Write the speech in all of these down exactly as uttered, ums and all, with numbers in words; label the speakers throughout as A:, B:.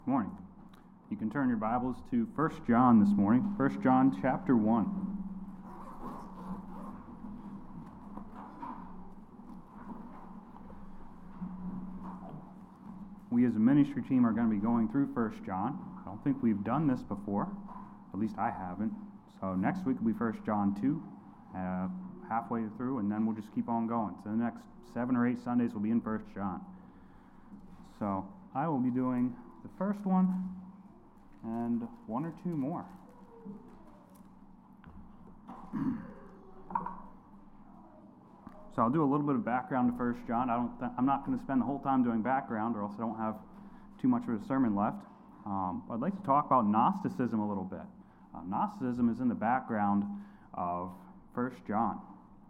A: Good morning. You can turn your Bibles to First John this morning. First John chapter one. We as a ministry team are going to be going through First John. I don't think we've done this before. At least I haven't. So next week will be First John two, uh, halfway through, and then we'll just keep on going. So the next seven or eight Sundays will be in First John. So I will be doing the first one and one or two more. So I'll do a little bit of background to First John. I don't. Th- I'm not going to spend the whole time doing background, or else I don't have too much of a sermon left. Um, I'd like to talk about Gnosticism a little bit. Uh, Gnosticism is in the background of First John.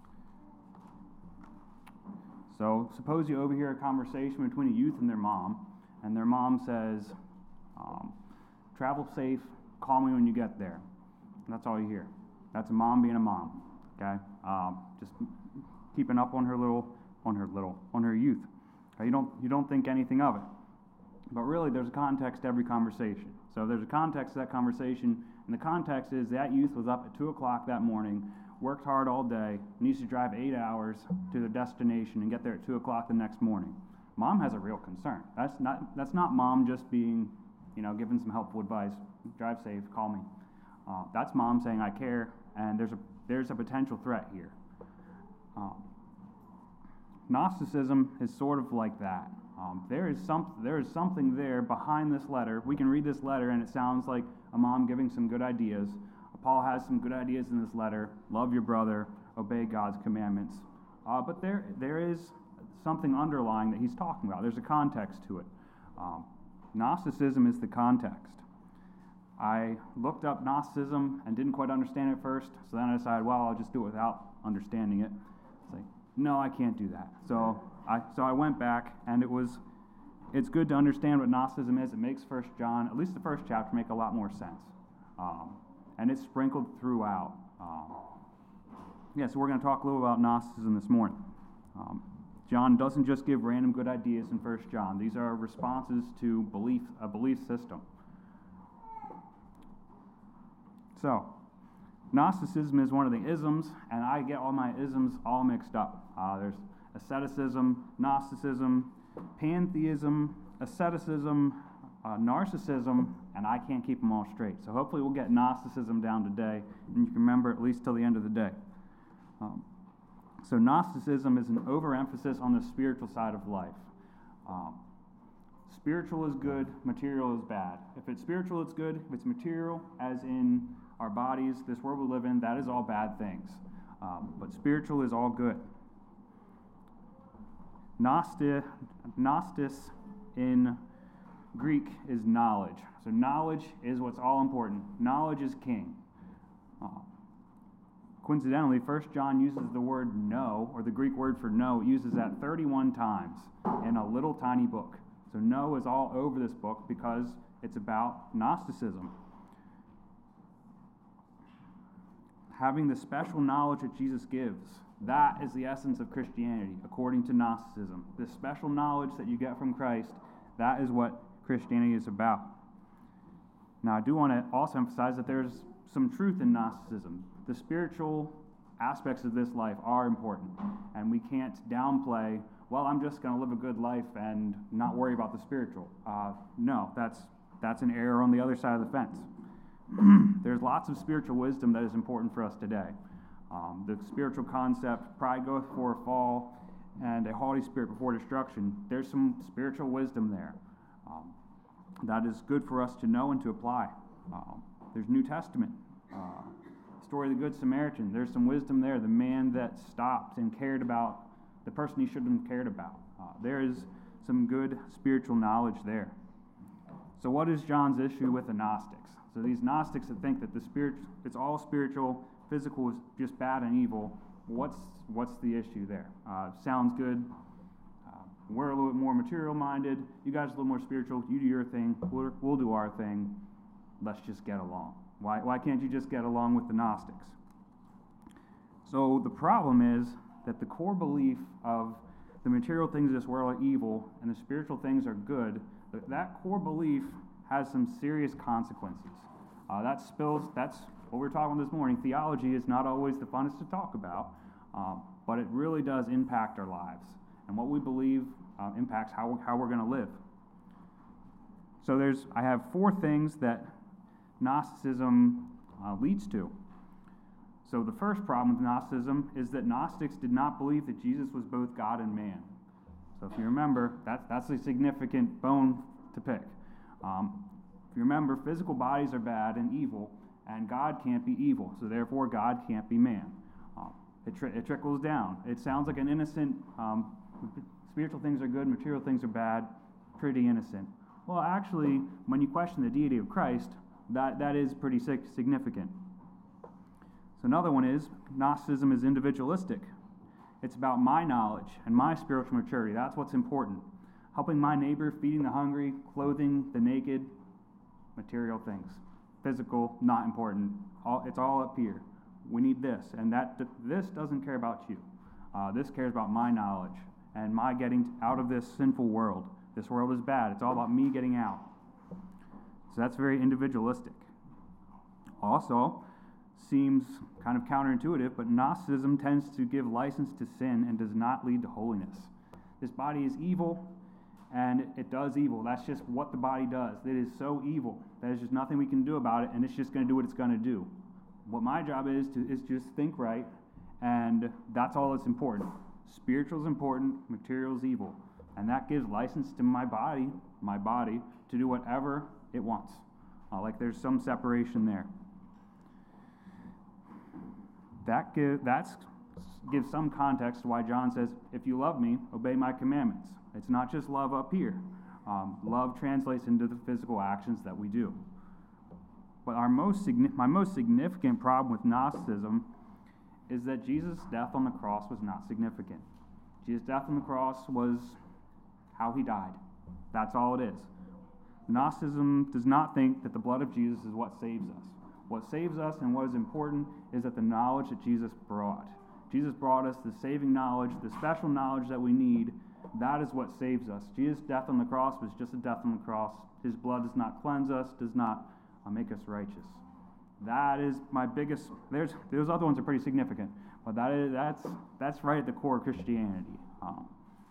A: So suppose you overhear a conversation between a youth and their mom, and their mom says, um, travel safe, call me when you get there. And that's all you hear. That's a mom being a mom, okay? Um, just keeping up on her little, on her little, on her youth. Okay? You don't, you don't think anything of it. But really, there's a context to every conversation. So there's a context to that conversation, and the context is that youth was up at two o'clock that morning, worked hard all day, needs to drive eight hours to their destination and get there at two o'clock the next morning. Mom has a real concern. That's not that's not mom just being, you know, giving some helpful advice. Drive safe, call me. Uh, that's mom saying I care, and there's a there's a potential threat here. Um, Gnosticism is sort of like that. Um, there is some there is something there behind this letter. We can read this letter, and it sounds like a mom giving some good ideas. Paul has some good ideas in this letter. Love your brother, obey God's commandments. Uh, but there there is something underlying that he's talking about. There's a context to it. Um, Gnosticism is the context. I looked up Gnosticism and didn't quite understand it first, so then I decided, well, I'll just do it without understanding it. It's like, no, I can't do that. So I so I went back, and it was it's good to understand what Gnosticism is. It makes First John, at least the first chapter, make a lot more sense. Um, and it's sprinkled throughout. Um, yeah, so we're going to talk a little about Gnosticism this morning. Um, John doesn't just give random good ideas in First John. These are responses to belief, a belief system. So, Gnosticism is one of the isms, and I get all my isms all mixed up. Uh, there's asceticism, Gnosticism, pantheism, asceticism, uh, narcissism, and I can't keep them all straight. So hopefully we'll get Gnosticism down today, and you can remember at least till the end of the day. Um, So Gnosticism is an overemphasis on the spiritual side of life. Um, spiritual is good, material is bad. If it's spiritual, it's good. If it's material, as in our bodies, this world we live in, that is all bad things. Um, but spiritual is all good. Gnosti, Gnostis in Greek is knowledge. So knowledge is what's all important. Knowledge is king. Uh, Coincidentally, First John uses the word know, or the Greek word for know, it uses that thirty-one times in a little tiny book. So know is all over this book because it's about Gnosticism. Having the special knowledge that Jesus gives, that is the essence of Christianity, according to Gnosticism. The special knowledge that you get from Christ, that is what Christianity is about. Now, I do want to also emphasize that there's some truth in Gnosticism. The spiritual aspects of this life are important, and we can't downplay, well, I'm just going to live a good life and not worry about the spiritual. Uh, no, that's that's an error on the other side of the fence. There's lots of spiritual wisdom that is important for us today. Um, the spiritual concept, pride goeth before a fall, and a haughty spirit before destruction. There's some spiritual wisdom there. Um, that is good for us to know and to apply. Um, there's New Testament. Uh, story of the Good Samaritan. There's some wisdom there. The man that stopped and cared about the person he shouldn't have cared about. Uh, there is some good spiritual knowledge there. So what is John's issue with the Gnostics? So these Gnostics that think that the spirit, it's all spiritual, physical is just bad and evil. What's what's the issue there? Uh, sounds good. Uh, we're a little bit more material-minded. You guys are a little more spiritual. You do your thing. We'll, we'll do our thing. Let's just get along. Why, why can't you just get along with the Gnostics? So the problem is that the core belief of the material things of this world are evil and the spiritual things are good, that, that core belief has some serious consequences. Uh, that spills, that's what we're talking about this morning. Theology is not always the funnest to talk about, um, but it really does impact our lives. And what we believe uh, impacts how, how we're going to live. So there's, I have four things that Gnosticism uh, leads to. So the first problem with Gnosticism is that Gnostics did not believe that Jesus was both God and man. So if you remember, that's, that's a significant bone to pick. Um, if you remember, physical bodies are bad and evil, and God can't be evil, so therefore God can't be man. Um, it, tri- it trickles down. It sounds like an innocent, um, spiritual things are good, material things are bad, pretty innocent. Well, actually, when you question the deity of Christ, that, that is pretty significant. So another one is, Gnosticism is individualistic. It's about my knowledge and my spiritual maturity. That's what's important. Helping my neighbor, feeding the hungry, clothing the naked, material things. Physical, not important. All, it's all up here. We need this. And that this doesn't care about you. Uh, this cares about my knowledge and my getting out of this sinful world. This world is bad. It's all about me getting out. So that's very individualistic. Also, seems kind of counterintuitive, but Gnosticism tends to give license to sin and does not lead to holiness. This body is evil, and it does evil. That's just what the body does. It is so evil. There's just nothing we can do about it, and it's just going to do what it's going to do. What my job is to is just think right, and that's all that's important. Spiritual is important, material is evil. And that gives license to my body, my body, to do whatever it wants. Uh, like there's some separation there. That give, that's, gives some context to why John says, if you love me, obey my commandments. It's not just love up here. Um, love translates into the physical actions that we do. But our most my most significant problem with Gnosticism is that Jesus' death on the cross was not significant. Jesus' death on the cross was how he died. That's all it is. Gnosticism does not think that the blood of Jesus is what saves us. What saves us and what is important is that the knowledge that Jesus brought. Jesus brought us the saving knowledge, the special knowledge that we need. That is what saves us. Jesus' death on the cross was just a death on the cross. His blood does not cleanse us, does not uh, make us righteous. That is my biggest. There's those other ones are pretty significant, but that is that's that's right at the core of Christianity. Um,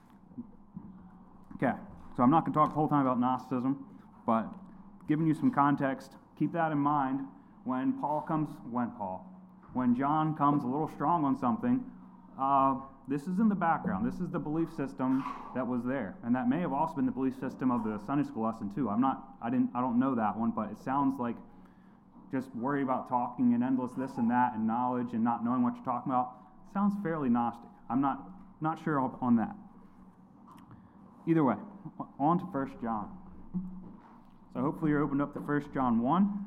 A: okay, so I'm not going to talk the whole time about Gnosticism, but giving you some context. Keep that in mind when Paul comes. When Paul, when John comes a little strong on something. Uh, this is in the background. This is the belief system that was there, and that may have also been the belief system of the Sunday school lesson too. I'm not. I didn't. I don't know that one, but it sounds like just worry about talking and endless this and that and knowledge and not knowing what you're talking about. Sounds fairly Gnostic. I'm not not sure on that. Either way, on to First John. So hopefully you're opened up to First John one.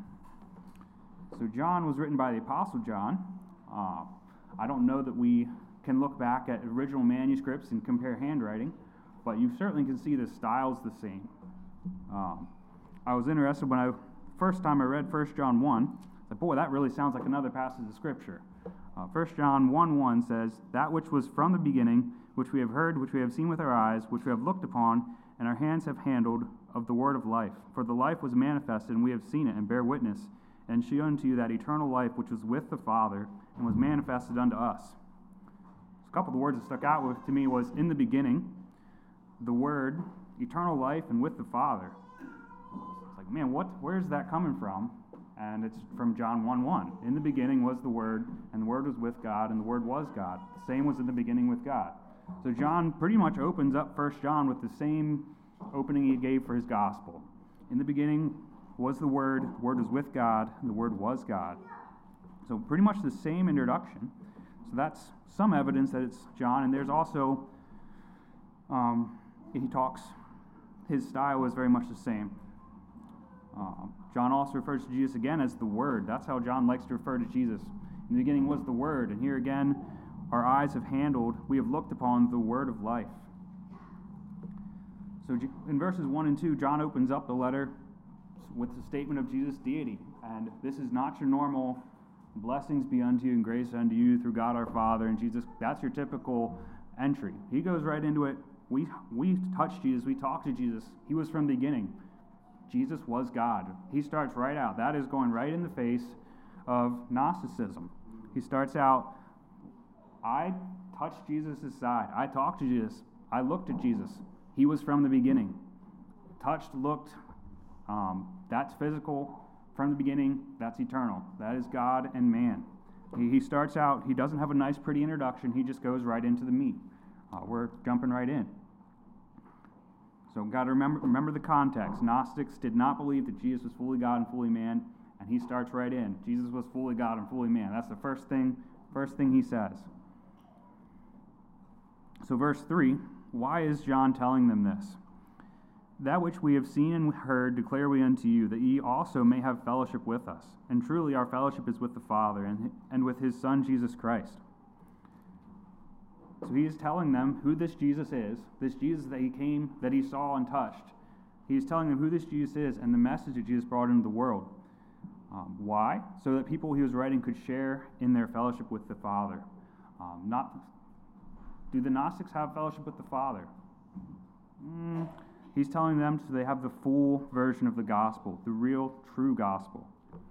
A: So John was written by the Apostle John. Uh, I don't know that we can look back at original manuscripts and compare handwriting, but you certainly can see the style's the same. Um, I was interested when I first time I read First John one, like, boy, that really sounds like another passage of Scripture. Uh, First John one one says, that which was from the beginning, which we have heard, which we have seen with our eyes, which we have looked upon, and our hands have handled of the word of life. For the life was manifested, and we have seen it, and bear witness, and show unto you that eternal life which was with the Father, and was manifested unto us. So a couple of the words that stuck out with to me was, in the beginning, the word, eternal life, and with the Father. It's like, man, what? Where's that coming from? And it's from John one one. In the beginning was the Word, and the Word was with God, and the Word was God. The same was in the beginning with God. So John pretty much opens up First John with the same opening he gave for his gospel. In the beginning was the Word, the Word was with God, and the Word was God. So pretty much the same introduction. So that's some evidence that it's John, and there's also, um, he talks, his style is very much the same. Uh, John also refers to Jesus again as the Word. That's how John likes to refer to Jesus. In the beginning was the Word, and here again, our eyes have handled, we have looked upon the Word of life. So in verses one and two, John opens up the letter with the statement of Jesus' deity. And this is not your normal, blessings be unto you and grace unto you through God our Father and Jesus. That's your typical entry. He goes right into it. We, we touched Jesus. We talked to Jesus. He was from the beginning. Jesus was God. He starts right out. That is going right in the face of Gnosticism. He starts out, I touched Jesus' side. I talked to Jesus. I looked at Jesus. He was from the beginning. Touched, looked, um, that's physical from the beginning. That's eternal. That is God and man. He, he starts out, he doesn't have a nice, pretty introduction. He just goes right into the meat. Uh, we're jumping right in. So got to remember, remember the context. Gnostics did not believe that Jesus was fully God and fully man, and he starts right in. Jesus was fully God and fully man. That's the first thing, first thing he says. So verse three, why is John telling them this? That which we have seen and heard declare we unto you, that ye also may have fellowship with us. And truly our fellowship is with the Father and, and with his Son Jesus Christ. So he is telling them who this Jesus is, this Jesus that he came, that he saw and touched. He is telling them who this Jesus is and the message that Jesus brought into the world. Um, why? So that people he was writing could share in their fellowship with the Father. Um, not, do the Gnostics have fellowship with the Father? Mm, he's telling them so they have the full version of the gospel, the real, true gospel.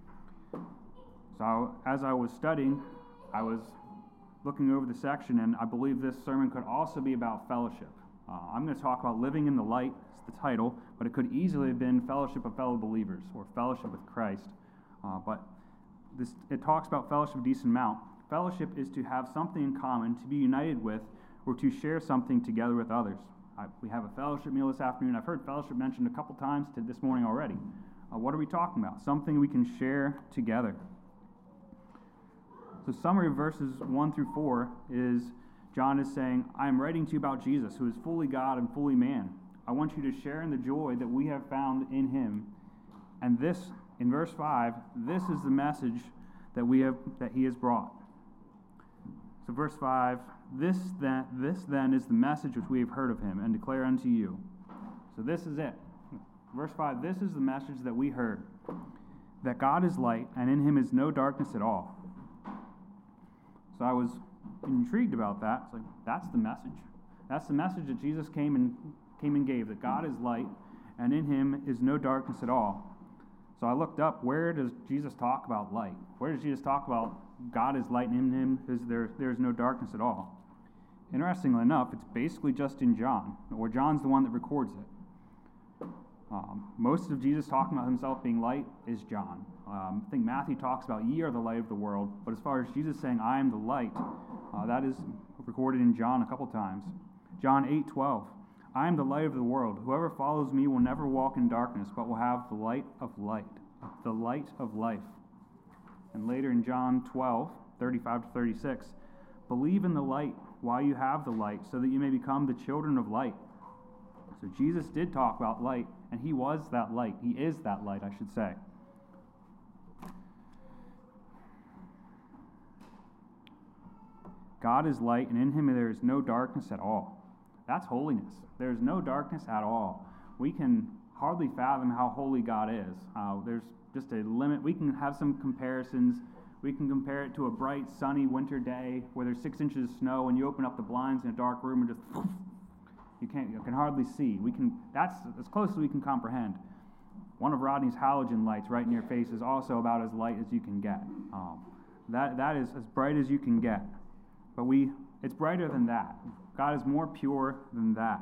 A: So as I was studying, I was looking over the section, and I believe this sermon could also be about fellowship. Uh, I'm going to talk about living in the light, it's the title, but it could easily have been fellowship of fellow believers or fellowship with Christ. Uh, but this it talks about fellowship of decent amount. Fellowship is to have something in common, to be united with, or to share something together with others. I, we have a fellowship meal this afternoon. I've heard fellowship mentioned a couple times to this morning already. Uh, what are we talking about? Something we can share together. So summary of verses one through four is John is saying, I am writing to you about Jesus, who is fully God and fully man. I want you to share in the joy that we have found in him. And this, in verse five, this is the message that we have that he has brought. So verse five, this then, this then is the message which we have heard of him and declare unto you. So this is it. Verse five, this is the message that we heard, that God is light, and in him is no darkness at all. So I was intrigued about that. It's like, that's the message. That's the message that Jesus came and came and gave, that God is light, and in him is no darkness at all. So I looked up, where does Jesus talk about light? Where does Jesus talk about God is light, and in him is there there is no darkness at all? Interestingly enough, it's basically just in John, or John's the one that records it. Um, most of Jesus talking about himself being light is John. Um, I think Matthew talks about, ye are the light of the world, but as far as Jesus saying, I am the light, uh, that is recorded in John a couple times. John eight twelve, I am the light of the world. Whoever follows me will never walk in darkness, but will have the light of light, the light of life. And later in John twelve thirty-five to thirty-six, believe in the light while you have the light, so that you may become the children of light. So Jesus did talk about light, and he was that light. He is that light, I should say. God is light, and in him there is no darkness at all. That's holiness. There is no darkness at all. We can hardly fathom how holy God is. Uh, there's just a limit. We can have some comparisons. We can compare it to a bright, sunny winter day where there's six inches of snow, and you open up the blinds in a dark room and just you can't you can hardly see. We can that's as close as we can comprehend. One of Rodney's halogen lights right in your face is also about as light as you can get. Um, that that is as bright as you can get. But we it's brighter than that. God is more pure than that.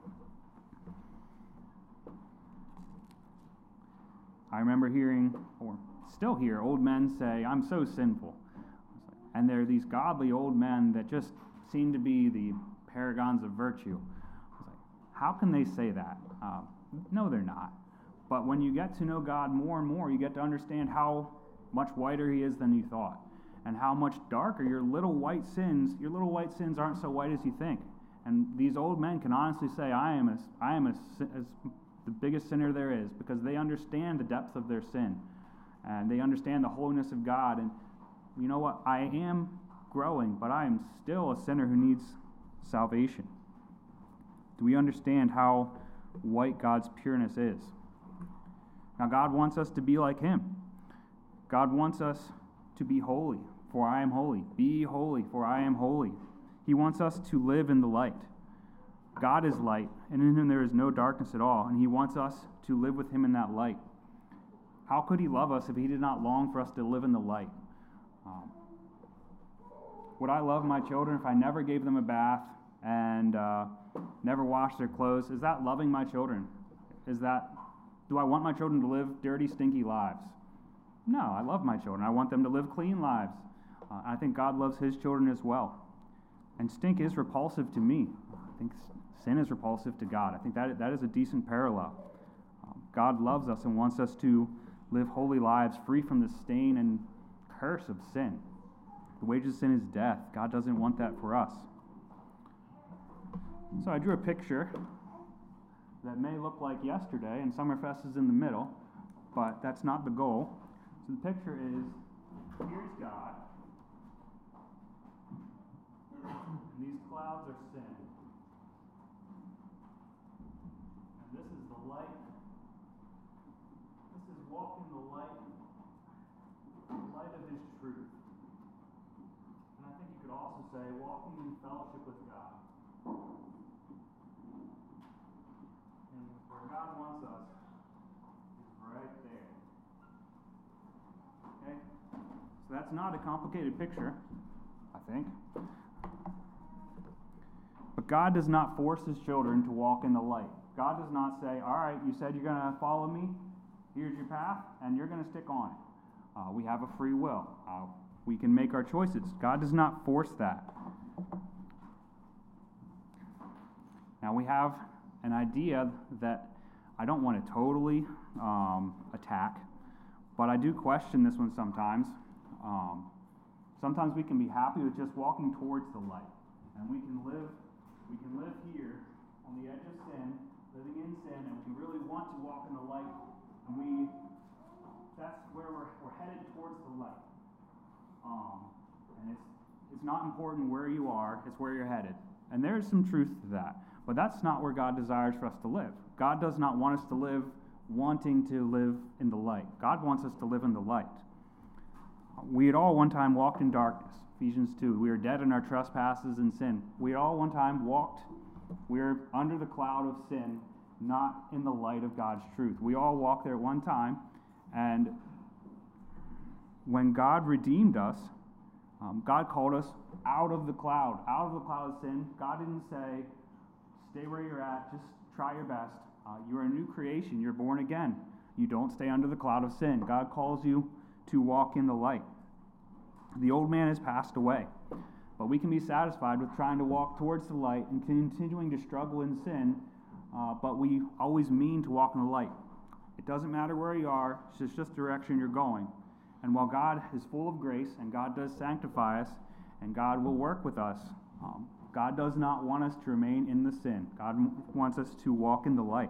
A: I remember hearing, or still hear, old men say, I'm so sinful. And they're these godly old men that just seem to be the paragons of virtue. I was like, how can they say that? Uh, no, they're not. But when you get to know God more and more, you get to understand how much whiter he is than you thought. And how much darker your little white sins, your little white sins aren't so white as you think. And these old men can honestly say, I am, a, I am a, as the biggest sinner there is, because they understand the depth of their sin. And they understand the holiness of God. And you know what? I am growing, but I am still a sinner who needs salvation. Do we understand how white God's pureness is? Now, God wants us to be like him. God wants us to be holy, for I am holy. Be holy, for I am holy. He wants us to live in the light. God is light, and in him there is no darkness at all, and he wants us to live with him in that light. How could he love us if he did not long for us to live in the light? Um, would I love my children if I never gave them a bath and uh, never washed their clothes? Is that loving my children? Is that, do I want my children to live dirty, stinky lives? No, I love my children. I want them to live clean lives. Uh, I think God loves his children as well. And stink is repulsive to me. I think sin is repulsive to God. I think that that is a decent parallel. Um, God loves us and wants us to live holy lives free from the stain and curse of sin. The wages of sin is death. God doesn't want that for us. So I drew a picture that may look like yesterday, and Summerfest is in the middle, but that's not the goal. So the picture is, here's God, and these clouds are sin. And this is the light. This is walking the light, the light of his truth. And I think you could also say, walking in fellowship with God. And where God wants us is right there. Okay? So that's not a complicated picture, I think. But God does not force his children to walk in the light. God does not say, all right, you said you're going to follow me. Here's your path, and you're going to stick on it. Uh, we have a free will. Uh, we can make our choices. God does not force that. Now, we have an idea that I don't want to totally um, attack, but I do question this one sometimes. Um, sometimes we can be happy with just walking towards the light, and we can live, we can live here on the edge of sin, living in sin, and we really want to walk in the light, and we, that's where we're, we're headed towards the light. Um, and it's, it's not important where you are, it's where you're headed. And there's some truth to that. But that's not where God desires for us to live. God does not want us to live wanting to live in the light. God wants us to live in the light. We had all one time walked in darkness. Ephesians two. We are dead in our trespasses and sin. We had all one time walked, we are under the cloud of sin, not in the light of God's truth. We all walked there at one time, and when God redeemed us, um, God called us out of the cloud, out of the cloud of sin. God didn't say, stay where you're at, just try your best. Uh, you're a new creation, you're born again. You don't stay under the cloud of sin. God calls you to walk in the light. The old man has passed away, but we can be satisfied with trying to walk towards the light and continuing to struggle in sin, uh, but we always mean to walk in the light. It doesn't matter where you are, it's just the direction you're going. And while God is full of grace, and God does sanctify us, and God will work with us, um, God does not want us to remain in the sin. God wants us to walk in the light.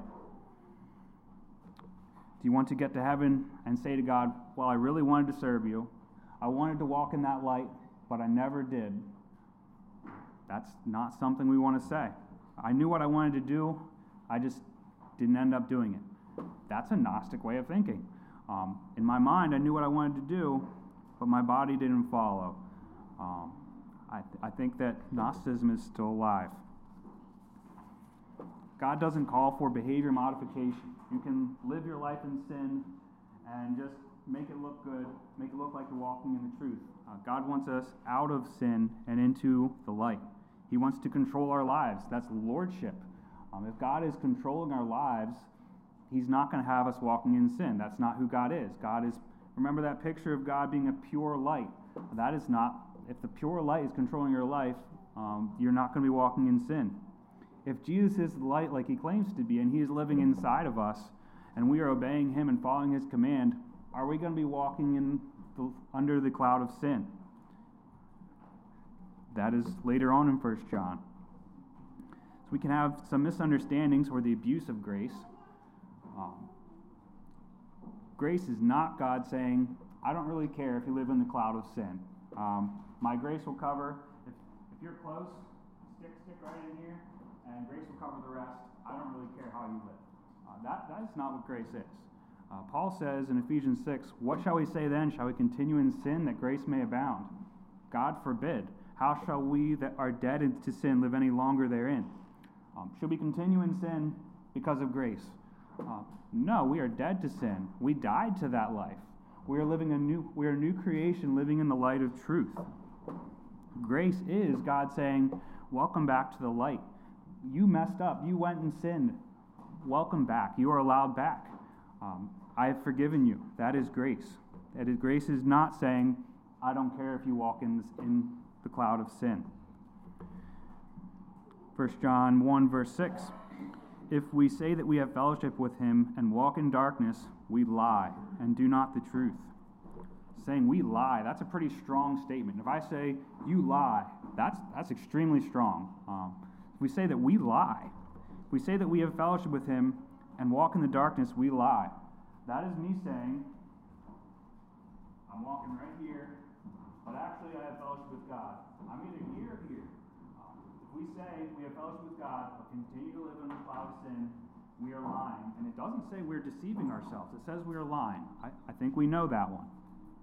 A: Do you want to get to heaven and say to God, well, I really wanted to serve you. I wanted to walk in that light, but I never did. That's not something we want to say. I knew what I wanted to do. I just didn't end up doing it. That's a Gnostic way of thinking. Um, in my mind, I knew what I wanted to do, but my body didn't follow. Um, I, th- I think that Gnosticism is still alive. God doesn't call for behavior modification. You can live your life in sin and just make it look good, make it look like you're walking in the truth. Uh, God wants us out of sin and into the light. He wants to control our lives. That's lordship. Um, if God is controlling our lives, he's not going to have us walking in sin. That's not who God is. God is, remember that picture of God being a pure light. That is not, if the pure light is controlling your life, um, you're not going to be walking in sin. If Jesus is the light like he claims to be, and he is living inside of us, and we are obeying him and following his command, are we going to be walking in the, under the cloud of sin? That is later on in First John. So we can have some misunderstandings or the abuse of grace. Um, grace is not God saying, I don't really care if you live in the cloud of sin. Um, my grace will cover, if, if you're close, stick, stick right in here, and grace will cover the rest. I don't really care how you live. Uh, that, that is not what grace is. Uh, Paul says in Ephesians six, what shall we say then? Shall we continue in sin that grace may abound? God forbid. How shall we that are dead to sin live any longer therein? Um, should we continue in sin because of grace? Uh, no, we are dead to sin. We died to that life. We are living a new, we are a new creation living in the light of truth. Grace is God saying, welcome back to the light. You messed up. You went and sinned. Welcome back. You are allowed back. Um, I have forgiven you. That is grace. That is, grace is not saying, I don't care if you walk in, this, in the cloud of sin. First John one, verse six. If we say that we have fellowship with him and walk in darkness, we lie and do not the truth. Saying we lie, that's a pretty strong statement. If I say you lie, that's that's extremely strong. Um, if we say that we lie, if we say that we have fellowship with him and walk in the darkness, we lie. That is me saying, I'm walking right here, but actually I have fellowship with God. I'm either here or here. Um, if we say we have fellowship with God, but continue to live in the cloud of sin, we are lying. And it doesn't say we're deceiving ourselves. It says we are lying. I, I think we know that one.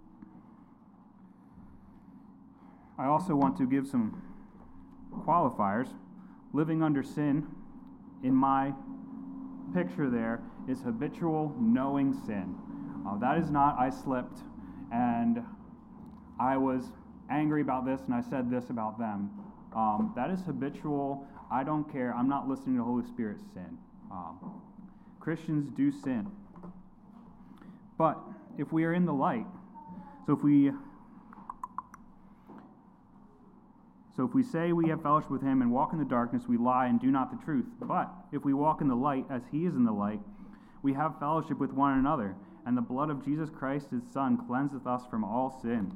A: I also want to give some qualifiers. Living under sin, in my picture there, is habitual knowing sin. Uh, that is not, I slipped and I was angry about this and I said this about them. Um, that is habitual, I don't care, I'm not listening to the Holy Spirit sin. Um, Christians do sin. But if we are in the light, so if we So if we say we have fellowship with him and walk in the darkness, we lie and do not the truth. But if we walk in the light as he is in the light, we have fellowship with one another, and the blood of Jesus Christ, his Son, cleanseth us from all sin.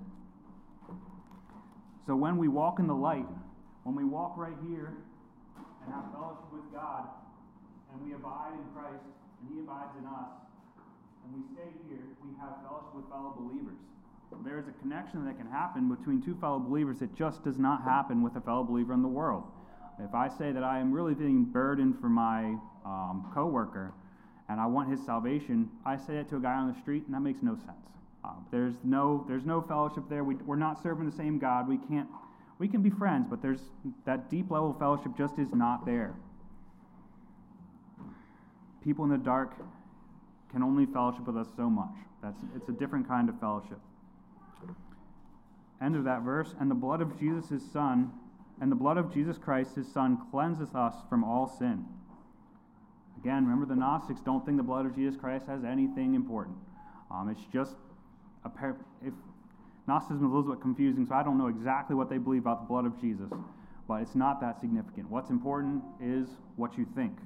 A: So when we walk in the light, when we walk right here and have fellowship with God, and we abide in Christ, and he abides in us, and we stay here, we have fellowship with fellow believers. There is a connection that can happen between two fellow believers that just does not happen with a fellow believer in the world. If I say that I am really being burdened for my um, coworker and I want his salvation, I say that to a guy on the street, and that makes no sense. Uh, there's no there's no fellowship there. We, we're not serving the same God. We can't we can be friends, but there's that deep level of fellowship just is not there. People in the dark can only fellowship with us so much. That's it's a different kind of fellowship. End of that verse. And the blood of Jesus, his Son, and the blood of Jesus Christ, his Son, cleanseth us from all sin. Again, remember the Gnostics don't think the blood of Jesus Christ has anything important. Um, it's just a par- if Gnosticism is a little bit confusing, so I don't know exactly what they believe about the blood of Jesus, but it's not that significant. What's important is what you think.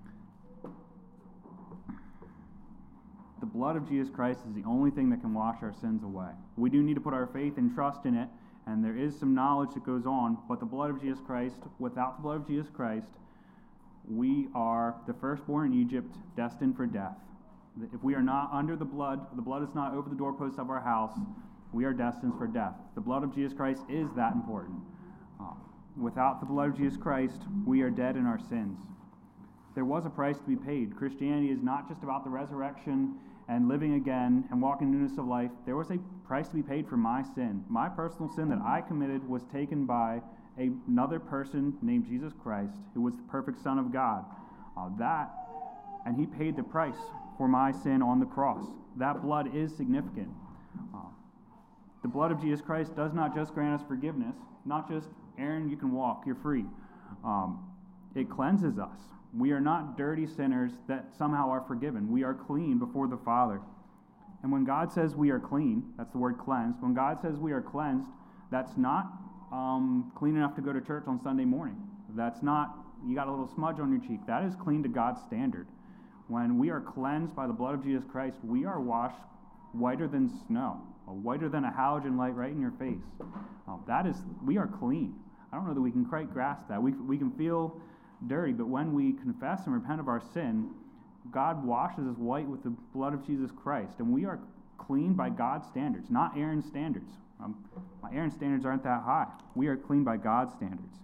A: The blood of Jesus Christ is the only thing that can wash our sins away. We do need to put our faith and trust in it, and there is some knowledge that goes on, but the blood of Jesus Christ, without the blood of Jesus Christ, we are the firstborn in Egypt, destined for death. If we are not under the blood, the blood is not over the doorposts of our house, we are destined for death. The blood of Jesus Christ is that important. Uh, without the blood of Jesus Christ, we are dead in our sins. There was a price to be paid. Christianity is not just about the resurrection and living again and walking in newness of life. There was a price to be paid for my sin. My personal sin that I committed was taken by another person named Jesus Christ, who was the perfect Son of God. Uh, that, and he paid the price for my sin on the cross. That blood is significant. Uh, the blood of Jesus Christ does not just grant us forgiveness, not just, Aaron, you can walk, you're free. Um, it cleanses us. We are not dirty sinners that somehow are forgiven. We are clean before the Father. And when God says we are clean, that's the word cleansed. When God says we are cleansed, that's not um, clean enough to go to church on Sunday morning. That's not, you got a little smudge on your cheek. That is clean to God's standard. When we are cleansed by the blood of Jesus Christ, we are washed whiter than snow, or whiter than a halogen light right in your face. Uh, that is, we are clean. I don't know that we can quite grasp that. We, we can feel dirty, but when we confess and repent of our sin, God washes us white with the blood of Jesus Christ, and we are clean by God's standards, not Aaron's standards. Um, my Aaron's standards aren't that high. We are clean by God's standards.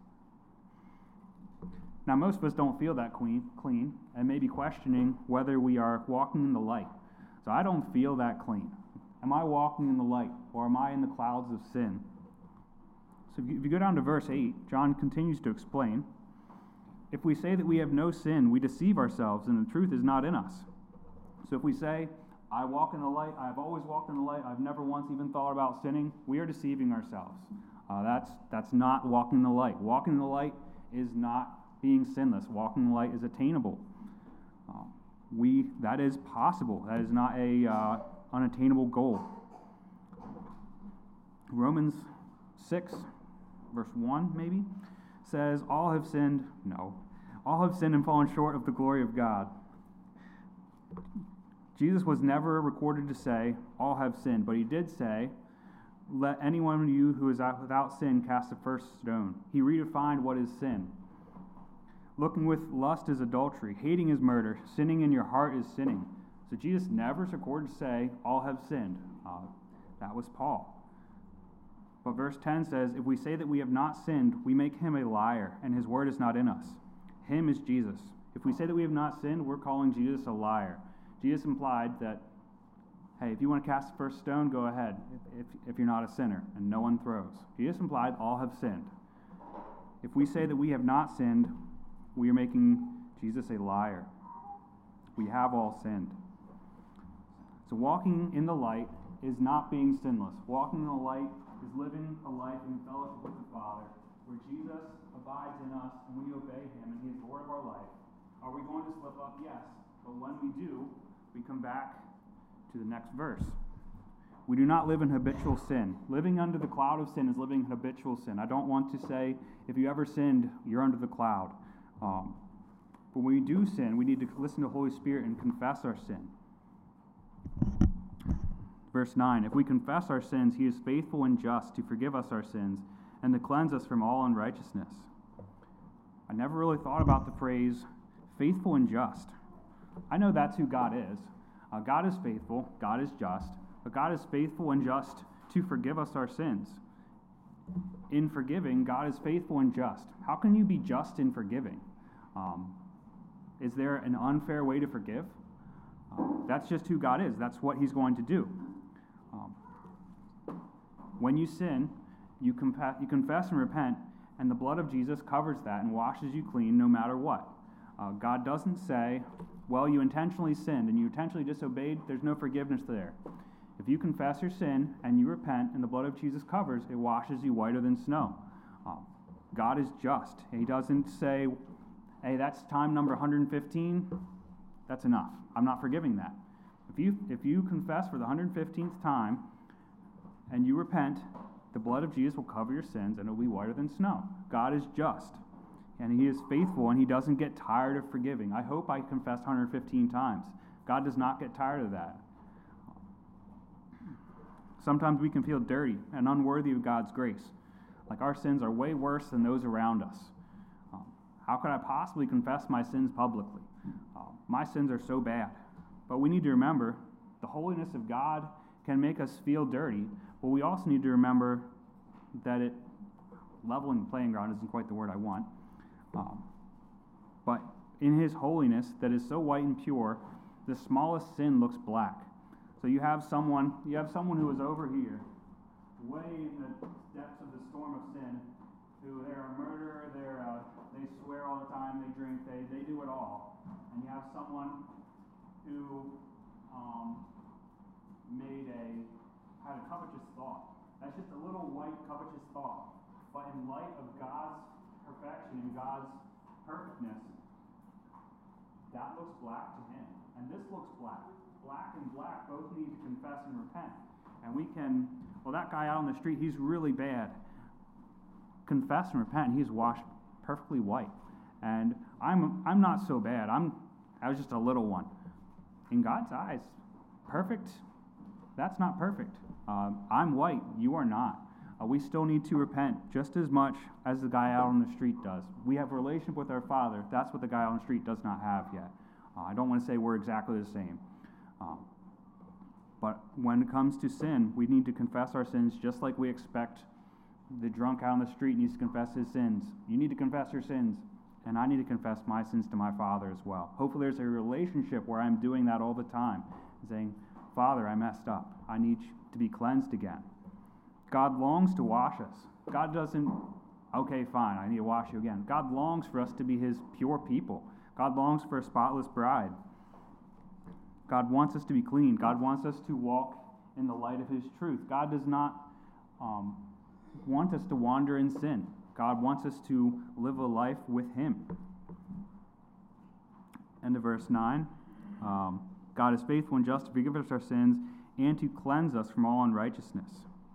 A: Now, most of us don't feel that clean, clean, and may be questioning whether we are walking in the light. So I don't feel that clean. Am I walking in the light, or am I in the clouds of sin? So if you, if you go down to verse eight, John continues to explain. If we say that we have no sin, we deceive ourselves, and the truth is not in us. So if we say, I walk in the light, I have always walked in the light, I've never once even thought about sinning, we are deceiving ourselves. Uh, that's, that's not walking in the light. Walking in the light is not being sinless. Walking in the light is attainable. Uh, we, that is possible. That is not a uh, unattainable goal. Romans six, verse one, maybe, says, all have sinned, no, all have sinned and fallen short of the glory of God. Jesus was never recorded to say, all have sinned, but he did say, let any one of you who is without sin cast the first stone. He redefined what is sin. Looking with lust is adultery, hating is murder, sinning in your heart is sinning. So Jesus never is recorded to say, all have sinned. Uh, that was Paul. But verse ten says, if we say that we have not sinned, we make him a liar, and his word is not in us. Him is Jesus. If we say that we have not sinned, we're calling Jesus a liar. Jesus implied that, hey, if you want to cast the first stone, go ahead, if, if, if you're not a sinner, and no one throws. Jesus implied all have sinned. If we say that we have not sinned, we are making Jesus a liar. We have all sinned. So walking in the light is not being sinless. Walking in the light is living a life in fellowship with the Father, where Jesus abides in us and we obey him and he is Lord of our life. Are we going to slip up? Yes. But when we do, we come back to the next verse. We do not live in habitual sin. Living under the cloud of sin is living in habitual sin. I don't want to say, if you ever sinned, you're under the cloud. Um, but when we do sin, we need to listen to the Holy Spirit and confess our sin. Verse nine, if we confess our sins, he is faithful and just to forgive us our sins and to cleanse us from all unrighteousness. I never really thought about the phrase faithful and just. I know that's who God is. Uh, God is faithful, God is just, but God is faithful and just to forgive us our sins. In forgiving, God is faithful and just. How can you be just in forgiving? Um, is there an unfair way to forgive? Uh, that's just who God is. That's what he's going to do. Um, when you sin, you, compa- you confess and repent, and the blood of Jesus covers that and washes you clean no matter what. Uh, God doesn't say, well, you intentionally sinned and you intentionally disobeyed, there's no forgiveness there. If you confess your sin and you repent and the blood of Jesus covers, it washes you whiter than snow. Um, God is just. He doesn't say, hey, that's time number one hundred fifteen, that's enough. I'm not forgiving that. If you, if you confess for the one hundred fifteenth time and you repent, the blood of Jesus will cover your sins and it will be whiter than snow. God is just. And he is faithful, and he doesn't get tired of forgiving. I hope I confessed one hundred fifteen times. God does not get tired of that. Sometimes we can feel dirty and unworthy of God's grace. Like our sins are way worse than those around us. Um, how could I possibly confess my sins publicly? Uh, my sins are so bad. But we need to remember the holiness of God can make us feel dirty, but we also need to remember that it, leveling the playing ground isn't quite the word I want. Um, but in his holiness that is so white and pure, the smallest sin looks black. So you have someone, you have someone who is over here, way in the depths of the storm of sin, who they're a murderer, they're uh, they swear all the time, they drink, they they do it all. And you have someone who um, made a had a covetous thought. That's just a little white covetous thought. But in light of God's perfection and God's perfectness, that looks black to him. And this looks black. Black and black both need to confess and repent. And we can, well, that guy out on the street, he's really bad. Confess and repent, he's washed perfectly white. And I'm I'm not so bad. I'm I was just a little one. In God's eyes, perfect, that's not perfect. Uh, I'm white, you are not. Uh, we still need to repent just as much as the guy out on the street does. We have a relationship with our Father. That's what the guy on the street does not have yet. Uh, I don't want to say we're exactly the same. Um, but when it comes to sin, we need to confess our sins just like we expect the drunk out on the street needs to confess his sins. You need to confess your sins, and I need to confess my sins to my Father as well. Hopefully there's a relationship where I'm doing that all the time, saying, Father, I messed up. I need to be cleansed again. God longs to wash us. God doesn't Okay, fine, I need to wash you again. God longs for us to be his pure people. God longs for a spotless bride. God wants us to be clean. God wants us to walk in the light of his truth. God does not um, want us to wander in sin. God wants us to live a life with him. End of verse nine. Um, God is faithful and just to forgive us our sins and to cleanse us from all unrighteousness.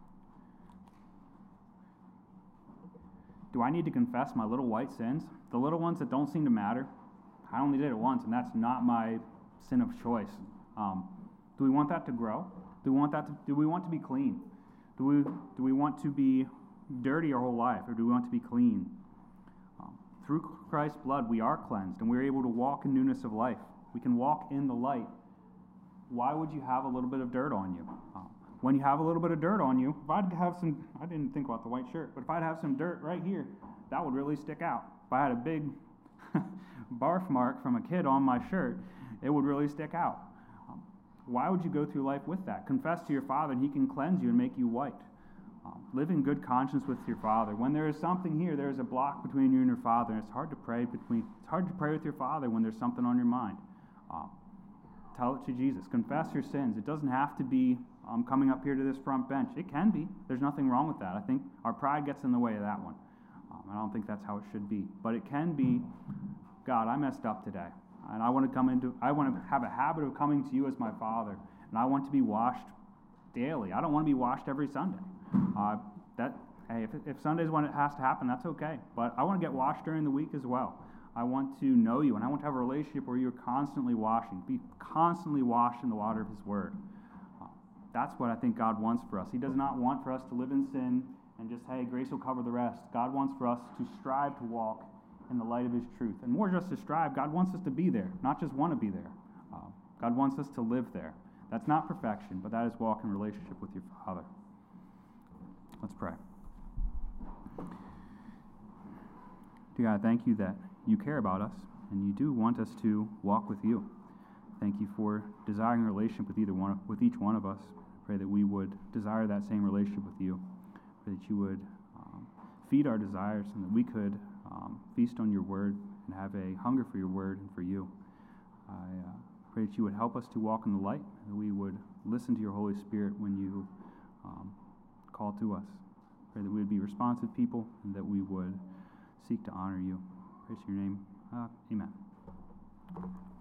A: Do I need to confess my little white sins? The little ones that don't seem to matter? I only did it once, and that's not my sin of choice. Um, do we want that to grow? Do we want that to, do we want to be clean? Do we do we want to be dirty our whole life, or do we want to be clean? Um, through Christ's blood, we are cleansed, and we're able to walk in newness of life. We can walk in the light. Why would you have a little bit of dirt on you? Um, when you have a little bit of dirt on you, if I'd have some, I didn't think about the white shirt, but if I'd have some dirt right here, that would really stick out. If I had a big barf mark from a kid on my shirt, it would really stick out. Um, why would you go through life with that? Confess to your Father, and he can cleanse you and make you white. Um, live in good conscience with your Father. When there is something here, there is a block between you and your Father, and it's hard to pray between. It's hard to pray with your Father when there's something on your mind. Um, tell it to Jesus. Confess your sins. It doesn't have to be um, coming up here to this front bench. It can be. There's nothing wrong with that. I think our pride gets in the way of that one. Um, I don't think that's how it should be. But it can be, God, I messed up today, and I want to come into. I want to have a habit of coming to you as my Father, and I want to be washed daily. I don't want to be washed every Sunday. Uh, that hey, if, if Sunday's when it has to happen, that's okay. But I want to get washed during the week as well. I want to know you, and I want to have a relationship where you're constantly washing, be constantly washed in the water of his word. Uh, that's what I think God wants for us. He does not want for us to live in sin and just, hey, grace will cover the rest. God wants for us to strive to walk in the light of his truth. And more just to strive, God wants us to be there, not just want to be there. Uh, God wants us to live there. That's not perfection, but that is walk in relationship with your Father. Let's pray. Dear God, thank you that you care about us, and you do want us to walk with you. Thank you for desiring a relationship with either one, with each one of us. I pray that we would desire that same relationship with you. I pray that you would um, feed our desires, and that we could um, feast on your word and have a hunger for your word and for you. I uh, pray that you would help us to walk in the light, and that we would listen to your Holy Spirit when you um, call to us. Pray that we would be responsive people, and that we would seek to honor you. Praise your name. Uh, amen.